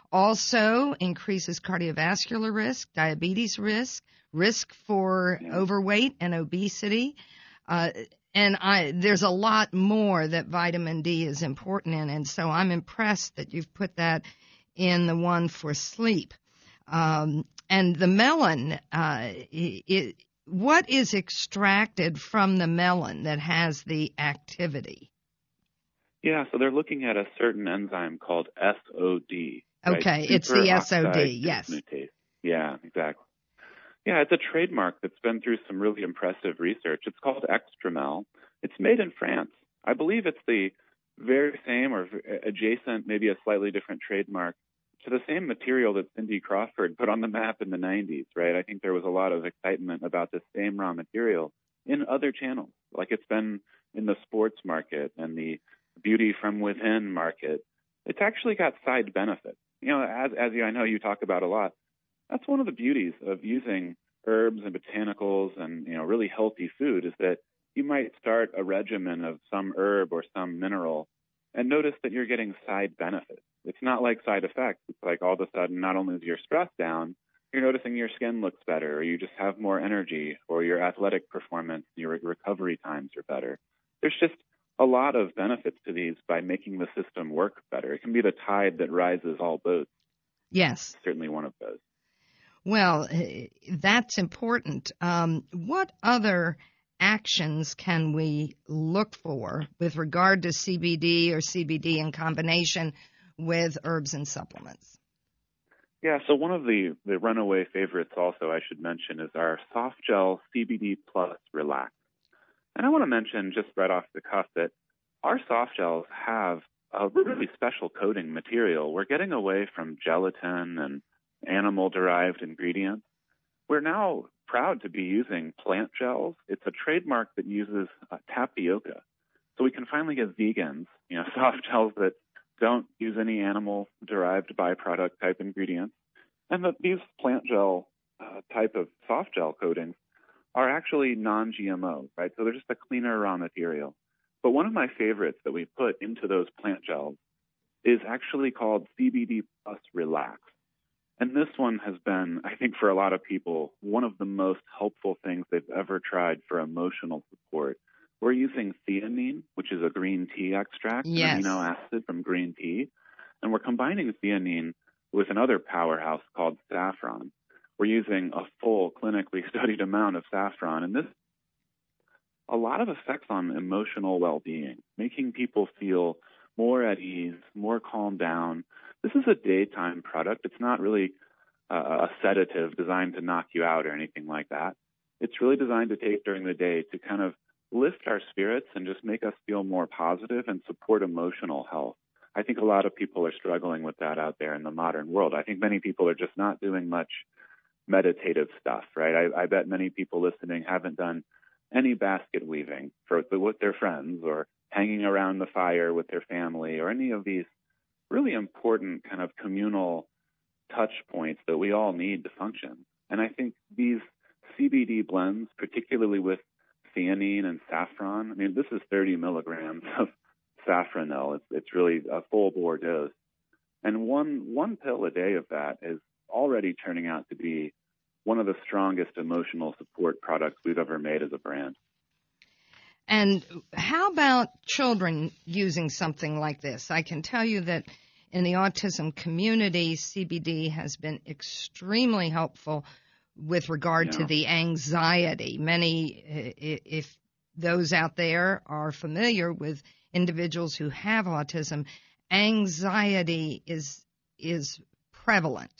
Also increases cardiovascular risk, diabetes risk, risk for yeah. overweight and obesity. Uh, and I, there's a lot more that vitamin D is important in, and so I'm impressed that you've put that in the one for sleep. Um, and the melon, uh, it, what is extracted from the melon that has the activity? Yeah, so they're looking at a certain enzyme called S O D. Okay, right? It's the S O D, yes. Dismutase. Yeah, exactly. Yeah, it's a trademark that's been through some really impressive research. It's called Extramel. It's made in France. I believe it's the very same or adjacent, maybe a slightly different trademark to the same material that Cindy Crawford put on the map in the nineties, right? I think there was a lot of excitement about the same raw material in other channels, like it's been in the sports market and the beauty from within market. It's actually got side benefits. You know, as, as you, I know you talk about a lot, that's one of the beauties of using herbs and botanicals and, you know, really healthy food is that you might start a regimen of some herb or some mineral and notice that you're getting side benefits. It's not like side effects. It's like all of a sudden, not only is your stress down, you're noticing your skin looks better, or you just have more energy, or your athletic performance, your recovery times are better. There's just a lot of benefits to these by making the system work better. It can be the tide that rises all boats. Yes. Certainly one of those. Well, that's important. Um, what other actions can we look for with regard to C B D or C B D in combination with herbs and supplements? Yeah, so one of the, the runaway favorites also I should mention is our Soft Gel C B D Plus Relax. And I want to mention just right off the cuff that our soft gels have a really special coating material. We're getting away from gelatin and animal-derived ingredients. We're now proud to be using plant gels. It's a trademark that uses uh, tapioca. So we can finally get vegans, you know, soft gels that don't use any animal-derived byproduct type ingredients. And that these plant gel uh, type of soft gel coatings are actually non G M O, right? So they're just a cleaner raw material. But one of my favorites that we put into those plant gels is actually called C B D Plus Relax. And this one has been, I think for a lot of people, one of the most helpful things they've ever tried for emotional support. We're using theanine, which is a green tea extract, yes. an amino acid from green tea. And we're combining theanine with another powerhouse called saffron. We're using a full clinically studied amount of saffron. And this a lot of effects on emotional well-being, making people feel more at ease, more calmed down. This is a daytime product. It's not really uh, a sedative designed to knock you out or anything like that. It's really designed to take during the day to kind of lift our spirits and just make us feel more positive and support emotional health. I think a lot of people are struggling with that out there in the modern world. I think many people are just not doing much meditative stuff, right? I, I bet many people listening haven't done any basket weaving for with their friends or hanging around the fire with their family or any of these really important kind of communal touch points that we all need to function. And I think these C B D blends, particularly with theanine and saffron, I mean, this is thirty milligrams of safranel. It's, it's really a full bore dose. And one, one pill a day of that is already turning out to be one of the strongest emotional support products we've ever made as a brand. And how about children using something like this? I can tell you that in the autism community, C B D has been extremely helpful with regard yeah. to the anxiety. Many, if those out there are familiar with individuals who have autism, anxiety is is prevalent.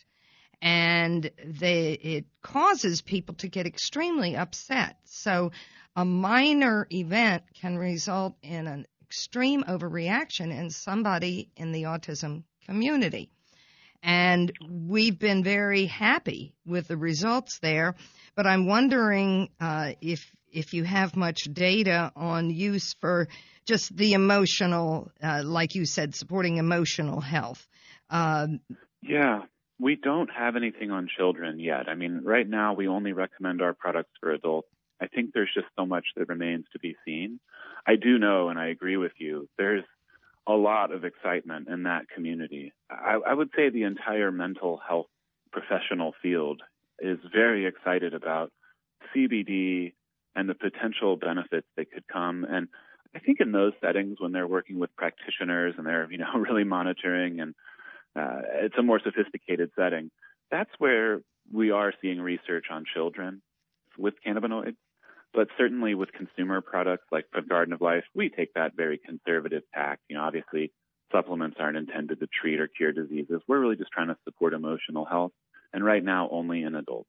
And they, it causes people to get extremely upset. So a minor event can result in an extreme overreaction in somebody in the autism community. And we've been very happy with the results there. But I'm wondering uh, if if you have much data on use for just the emotional, uh, like you said, supporting emotional health. Uh, yeah. We don't have anything on children yet. I mean, right now we only recommend our products for adults. I think there's just so much that remains to be seen. I do know, and I agree with you, there's a lot of excitement in that community. I, I would say the entire mental health professional field is very excited about C B D and the potential benefits that could come. And I think in those settings when they're working with practitioners and they're, you know, really monitoring and Uh, it's a more sophisticated setting. That's where we are seeing research on children with cannabinoids. But certainly with consumer products like from Garden of Life, we take that very conservative tack. You know, obviously supplements aren't intended to treat or cure diseases. We're really just trying to support emotional health. And right now, only in adults.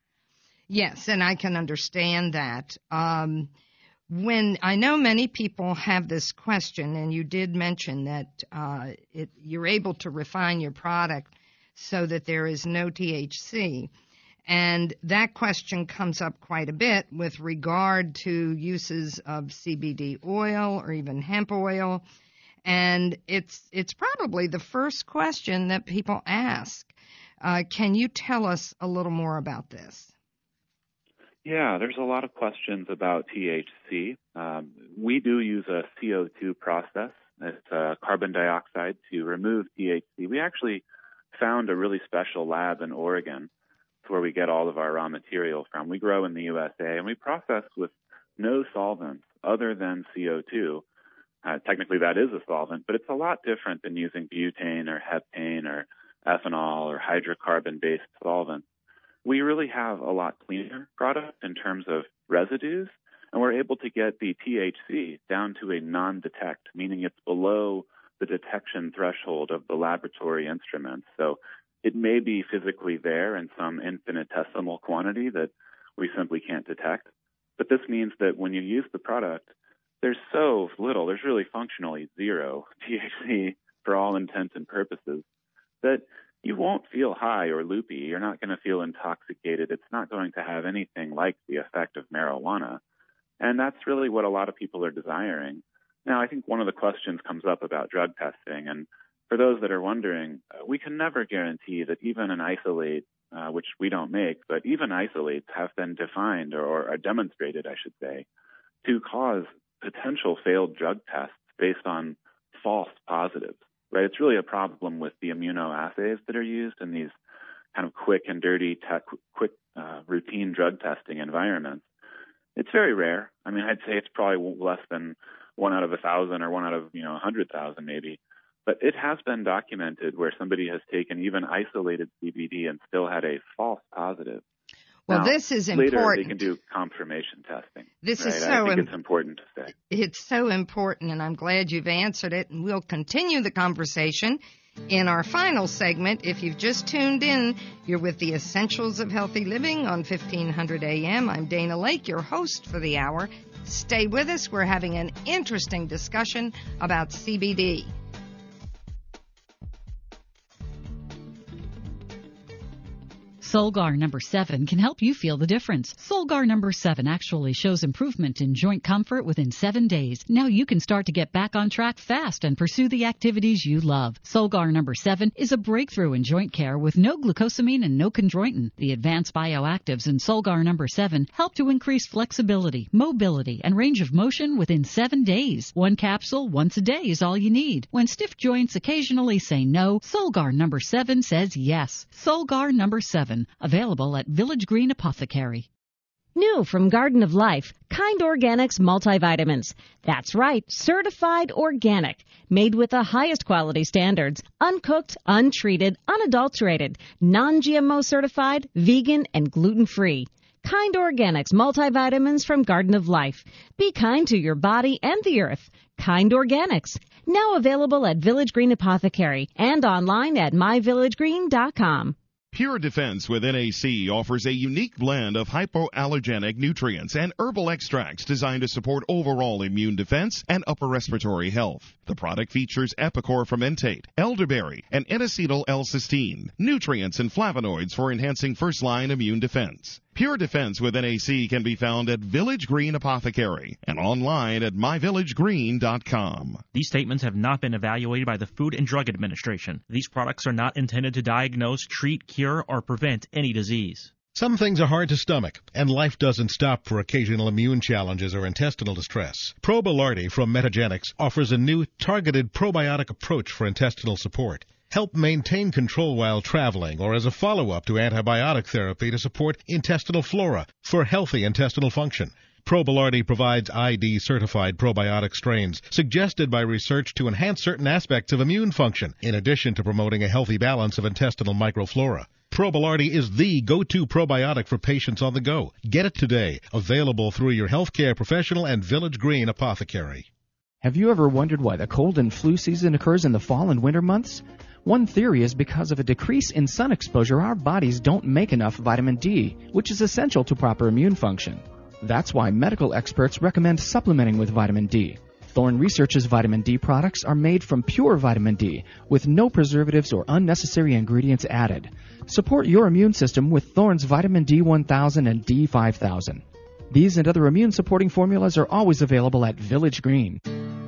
Yes, and I can understand that. Um, When I know many people have this question, and you did mention that uh, it, you're able to refine your product so that there is no T H C, and that question comes up quite a bit with regard to uses of C B D oil or even hemp oil, and it's it's probably the first question that people ask. Uh, can you tell us a little more about this? Yeah, there's a lot of questions about T H C. Um, we do use a C O two process. It's uh, carbon dioxide to remove T H C. We actually found a really special lab in Oregon where we get all of our raw material from. We grow in the U S A, and we process with no solvents other than C O two. Uh, technically, that is a solvent, but it's a lot different than using butane or heptane or ethanol or hydrocarbon-based solvents. We really have a lot cleaner product in terms of residues, and we're able to get the T H C down to a non-detect, meaning it's below the detection threshold of the laboratory instruments. So it may be physically there in some infinitesimal quantity that we simply can't detect. But this means that when you use the product, there's so little, there's really functionally zero T H C for all intents and purposes, that you won't feel high or loopy. You're not going to feel intoxicated. It's not going to have anything like the effect of marijuana. And that's really what a lot of people are desiring. Now, I think one of the questions comes up about drug testing. And for those that are wondering, uh, we can never guarantee that even an isolate, uh, which we don't make, but even isolates have been defined or, or are demonstrated, I should say, to cause potential failed drug tests based on false positives, right? It's really a problem with the immunoassays that are used in these kind of quick and dirty, tech, quick, uh, routine drug testing environments. It's very rare. I mean, I'd say it's probably less than one out of a thousand or one out of, you know, a hundred thousand maybe. But it has been documented where somebody has taken even isolated C B D and still had a false positive. Well, now, this is later important. Later, they can do confirmation testing. This right? is so I think im- it's important to say. It's so important, and I'm glad you've answered it. And we'll continue the conversation in our final segment. If you've just tuned in, you're with the Essentials of Healthy Living on fifteen hundred A M. I'm Dana Lake, your host for the hour. Stay with us. We're having an interesting discussion about C B D. Solgar number seven can help you feel the difference. Solgar number seven actually shows improvement in joint comfort within seven days. Now you can start to get back on track fast and pursue the activities you love. Solgar number seven is a breakthrough in joint care with no glucosamine and no chondroitin. The advanced bioactives in Solgar number seven help to increase flexibility, mobility, and range of motion within seven days. One capsule once a day is all you need. When stiff joints occasionally say no, Solgar number seven says yes. Solgar number seven. Available at Village Green Apothecary. New from Garden of Life, Kind Organics multivitamins. That's right, certified organic, made with the highest quality standards, uncooked, untreated, unadulterated, non-G M O certified, vegan, and gluten-free. Kind Organics multivitamins from Garden of Life. Be kind to your body and the earth. Kind Organics. Now available at Village Green Apothecary and online at my village green dot com. Pure Defense with N A C offers a unique blend of hypoallergenic nutrients and herbal extracts designed to support overall immune defense and upper respiratory health. The product features Epicor fermentate, elderberry, and N-acetyl L-cysteine, nutrients and flavonoids for enhancing first-line immune defense. Pure Defense with N A C can be found at Village Green Apothecary and online at my village green dot com. These statements have not been evaluated by the Food and Drug Administration. These products are not intended to diagnose, treat, cure, or prevent any disease. Some things are hard to stomach, and life doesn't stop for occasional immune challenges or intestinal distress. Probilardi from Metagenics offers a new targeted probiotic approach for intestinal support. Help maintain control while traveling or as a follow-up to antibiotic therapy to support intestinal flora for healthy intestinal function. Probilardi provides I D-certified probiotic strains suggested by research to enhance certain aspects of immune function, in addition to promoting a healthy balance of intestinal microflora. Probilardi is the go-to probiotic for patients on the go. Get it today. Available through your healthcare professional and Village Green Apothecary. Have you ever wondered why the cold and flu season occurs in the fall and winter months? One theory is because of a decrease in sun exposure, our bodies don't make enough vitamin D, which is essential to proper immune function. That's why medical experts recommend supplementing with vitamin D. Thorne Research's vitamin D products are made from pure vitamin D, with no preservatives or unnecessary ingredients added. Support your immune system with Thorne's vitamin D one thousand and D five thousand. These and other immune-supporting formulas are always available at Village Green.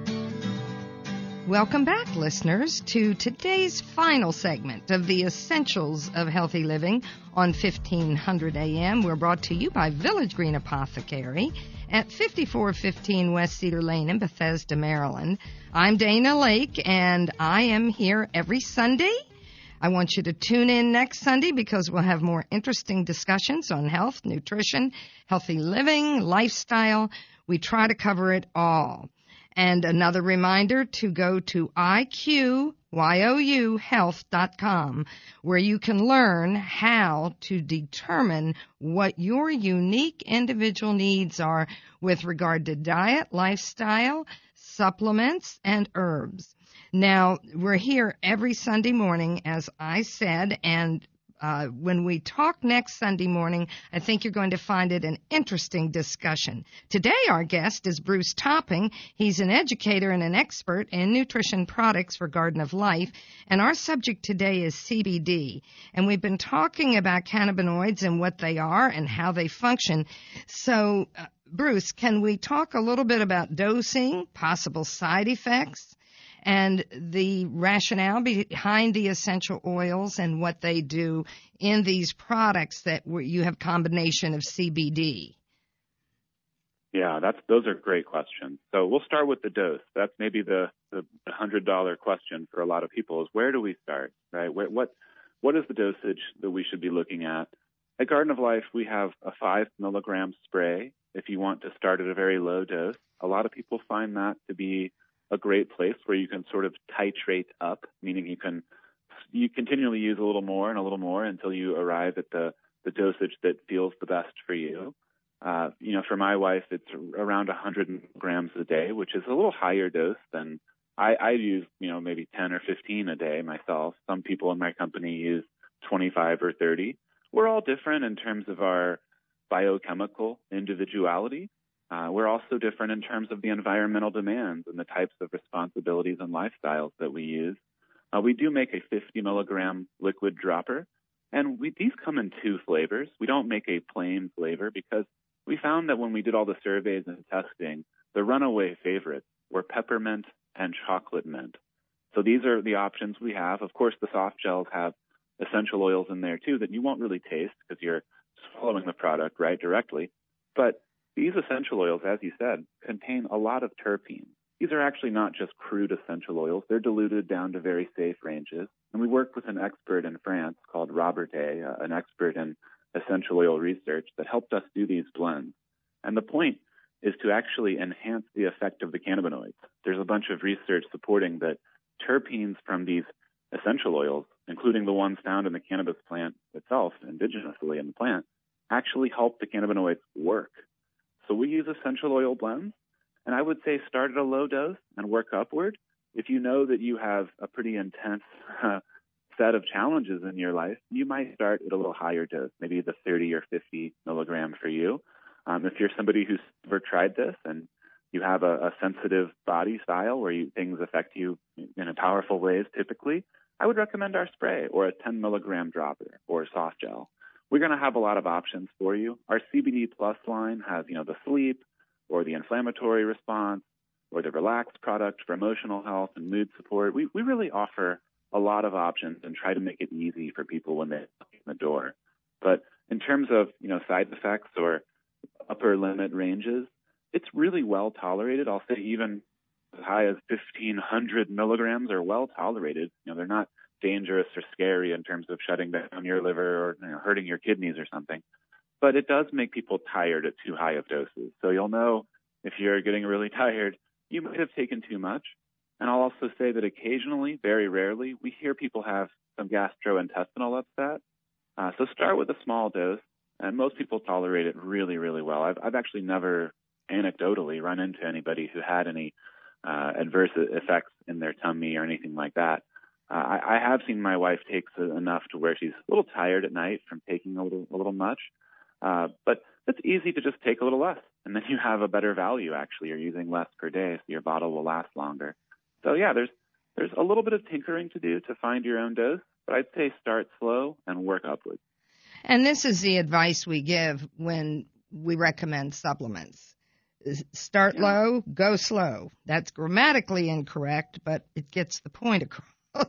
Welcome back, listeners, to today's final segment of the Essentials of Healthy Living on fifteen hundred A M. We're brought to you by Village Green Apothecary at fifty-four fifteen West Cedar Lane in Bethesda, Maryland. I'm Dana Lake, and I am here every Sunday. I want you to tune in next Sunday because we'll have more interesting discussions on health, nutrition, healthy living, lifestyle. We try to cover it all. And another reminder to go to I Q Y O U health dot com, where you can learn how to determine what your unique individual needs are with regard to diet, lifestyle, supplements, and herbs. Now, we're here every Sunday morning, as I said, and uh, when we talk next Sunday morning, I think you're going to find it an interesting discussion. Today, our guest is Bruce Topping. He's an educator and an expert in nutrition products for Garden of Life, and our subject today is C B D. And we've been talking about cannabinoids and what they are and how they function. So, uh, Bruce, can we talk a little bit about dosing, possible side effects, and the rationale behind the essential oils and what they do in these products that you have combination of C B D? Yeah, that's those are great questions. So we'll start with the dose. That's maybe the the one hundred dollars question for a lot of people is where do we start, right? Where, what what is the dosage that we should be looking at? At Garden of Life, we have a five milligram spray if you want to start at a very low dose. A lot of people find that to be a great place where you can sort of titrate up, meaning you can you continually use a little more and a little more until you arrive at the, the dosage that feels the best for you. Uh, you know, for my wife, it's around one hundred grams a day, which is a little higher dose than I, I use, you know, maybe ten or fifteen a day myself. Some people in my company use twenty-five or thirty. We're all different in terms of our biochemical individuality. Uh, we're also different in terms of the environmental demands and the types of responsibilities and lifestyles that we use. Uh, we do make a fifty milligram liquid dropper, and we, these come in two flavors. We don't make a plain flavor because we found that when we did all the surveys and testing, the runaway favorites were peppermint and chocolate mint. So these are the options we have. Of course, the soft gels have essential oils in there too that you won't really taste because you're swallowing the product right directly. But these essential oils, as you said, contain a lot of terpenes. These are actually not just crude essential oils. They're diluted down to very safe ranges. And we worked with an expert in France called Robert A., uh, an expert in essential oil research that helped us do these blends. And the point is to actually enhance the effect of the cannabinoids. There's a bunch of research supporting that terpenes from these essential oils, including the ones found in the cannabis plant itself, indigenously in the plant, actually help the cannabinoids work. So we use essential oil blends, and I would say start at a low dose and work upward. If you know that you have a pretty intense uh, set of challenges in your life, you might start at a little higher dose, maybe the thirty or fifty milligram for you. Um, if you're somebody who's never tried this and you have a, a sensitive body style where you, things affect you in a powerful ways typically, I would recommend our spray or a ten milligram dropper or a soft gel. We're going to have a lot of options for you. Our C B D Plus line has, you know, the sleep or the inflammatory response or the relax product for emotional health and mood support. We we really offer a lot of options and try to make it easy for people when they walk in the door. But in terms of, you know, side effects or upper limit ranges, it's really well tolerated. I'll say even as high as fifteen hundred milligrams are well tolerated. You know, they're not dangerous or scary in terms of shutting down your liver or, you know, hurting your kidneys or something. But it does make people tired at too high of doses. So you'll know if you're getting really tired, you might have taken too much. And I'll also say that occasionally, very rarely, we hear people have some gastrointestinal upset. Uh, so start with a small dose, and most people tolerate it really, really well. I've, I've actually never anecdotally run into anybody who had any uh, adverse effects in their tummy or anything like that. Uh, I, I have seen my wife take enough to where she's a little tired at night from taking a little, a little much. Uh, but it's easy to just take a little less, and then you have a better value, actually. You're using less per day, so your bottle will last longer. So, yeah, there's there's a little bit of tinkering to do to find your own dose, but I'd say start slow and work upwards. And this is the advice we give when we recommend supplements. Start yeah. low, go slow. That's grammatically incorrect, but it gets the point across.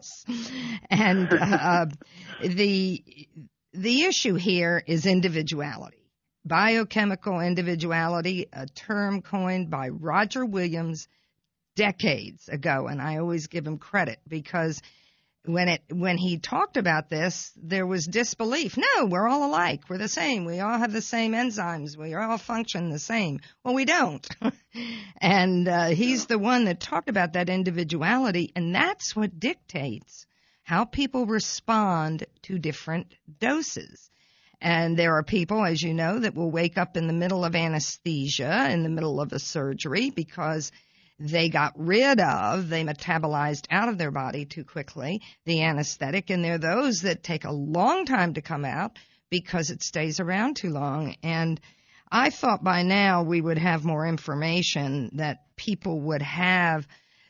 And uh, the the issue here is individuality, biochemical individuality, a term coined by Roger Williams decades ago, and I always give him credit because when it when he talked about this, there was disbelief. No, we're all alike. We're the same. We all have the same enzymes. We all function the same. Well, we don't. And uh, he's the one that talked about that individuality, and that's what dictates how people respond to different doses. And there are people, as you know, that will wake up in the middle of anesthesia, in the middle of a surgery, because they got rid of, they metabolized out of their body too quickly, the anesthetic, and there are those that take a long time to come out because it stays around too long. And I thought by now we would have more information, that people would have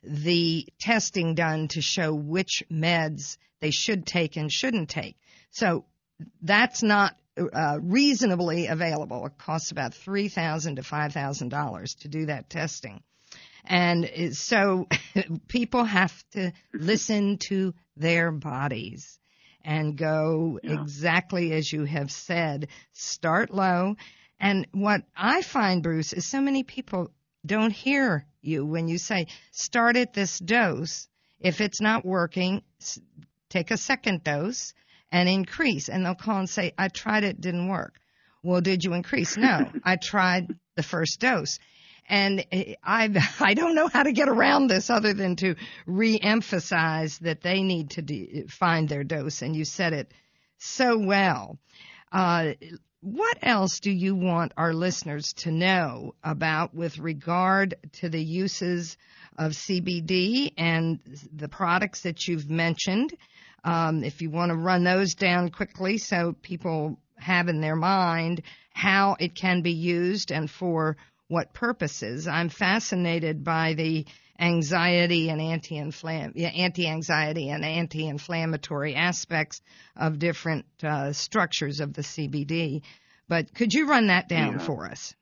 the testing done to show which meds they should take and shouldn't take. So that's not uh, reasonably available. It costs about three thousand dollars to five thousand dollars to do that testing. And so people have to listen to their bodies and go yeah. exactly as you have said. Start low. And what I find, Bruce, is so many people don't hear you when you say, start at this dose. If it's not working, take a second dose and increase. And they'll call and say, I tried it, didn't work. Well, did you increase? No, I tried the first dose. And I I don't know how to get around this other than to re-emphasize that they need to de- find their dose. And you said it so well. Uh, what else do you want our listeners to know about with regard to the uses of C B D and the products that you've mentioned? Um, if you want to run those down quickly so people have in their mind how it can be used and for what purposes. I'm fascinated by the anxiety and anti-inflam- anti-anxiety and anti-inflammatory aspects of different uh, structures of the C B D. But could you run that down yeah. for us?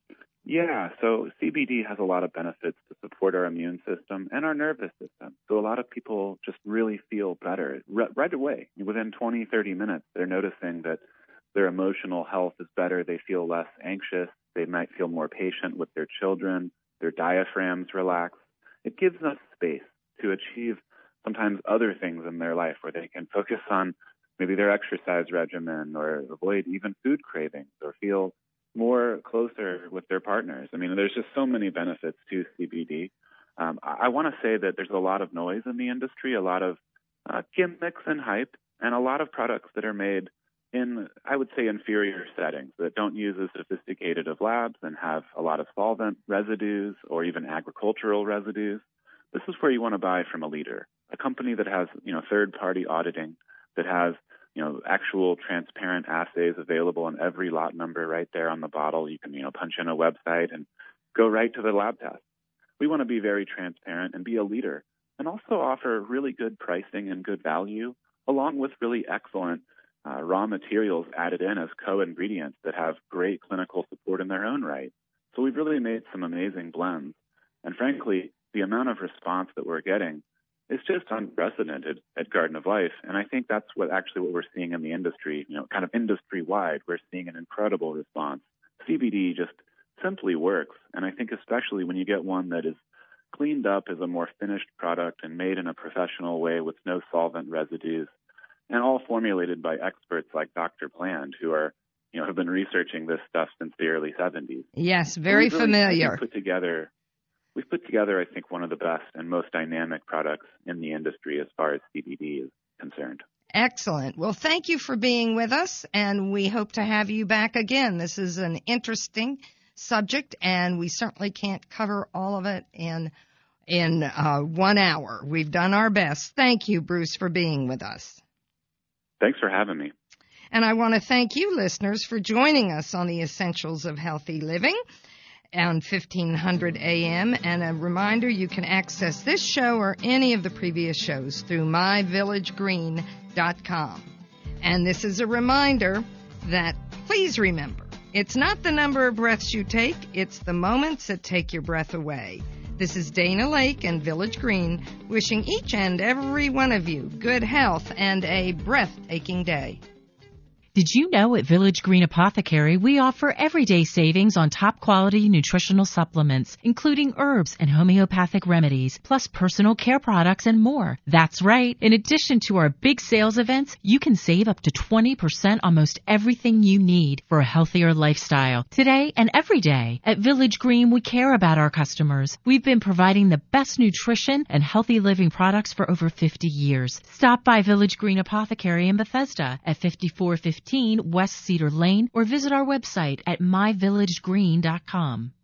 Yeah, so C B D has a lot of benefits to support our immune system and our nervous system. So a lot of people just really feel better R- right away. Within twenty, thirty minutes, they're noticing that their emotional health is better. They feel less anxious. They might feel more patient with their children. Their diaphragms relax. It gives them space to achieve sometimes other things in their life where they can focus on maybe their exercise regimen or avoid even food cravings or feel more closer with their partners. I mean, there's just so many benefits to C B D. Um, I, I want to say that there's a lot of noise in the industry, a lot of uh, gimmicks and hype, and a lot of products that are made in, I would say, inferior settings that don't use as sophisticated of labs and have a lot of solvent residues or even agricultural residues. This is where you want to buy from a leader, a company that has, you know, third-party auditing, that has, you know, actual transparent assays available in every lot number right there on the bottle. You can, you know, punch in a website and go right to the lab test. We want to be very transparent and be a leader and also offer really good pricing and good value along with really excellent Uh, raw materials added in as co-ingredients that have great clinical support in their own right. So we've really made some amazing blends. And frankly, the amount of response that we're getting is just unprecedented at Garden of Life. And I think that's what actually what we're seeing in the industry, you know, kind of industry-wide. We're seeing an incredible response. C B D just simply works. And I think especially when you get one that is cleaned up as a more finished product and made in a professional way with no solvent residues, and all formulated by experts like Doctor Pland, who are, you know, have been researching this stuff since the early seventies. Yes, very so really, familiar. Put together, we've put together, I think, one of the best and most dynamic products in the industry as far as C B D is concerned. Excellent. Well, thank you for being with us, and we hope to have you back again. This is an interesting subject, and we certainly can't cover all of it in in uh, one hour. We've done our best. Thank you, Bruce, for being with us. Thanks for having me. And I want to thank you, listeners, for joining us on the Essentials of Healthy Living on fifteen hundred A M. And a reminder, you can access this show or any of the previous shows through my village green dot com. And this is a reminder that please remember, it's not the number of breaths you take, it's the moments that take your breath away. This is Dana Lake and Village Green wishing each and every one of you good health and a breathtaking day. Did you know at Village Green Apothecary we offer everyday savings on top quality nutritional supplements, including herbs and homeopathic remedies, plus personal care products and more? That's right. In addition to our big sales events, you can save up to twenty percent on most everything you need for a healthier lifestyle. Today and every day at Village Green, we care about our customers. We've been providing the best nutrition and healthy living products for over fifty years. Stop by Village Green Apothecary in Bethesda at fifty-four fifteen West Cedar Lane or visit our website at my village green dot com.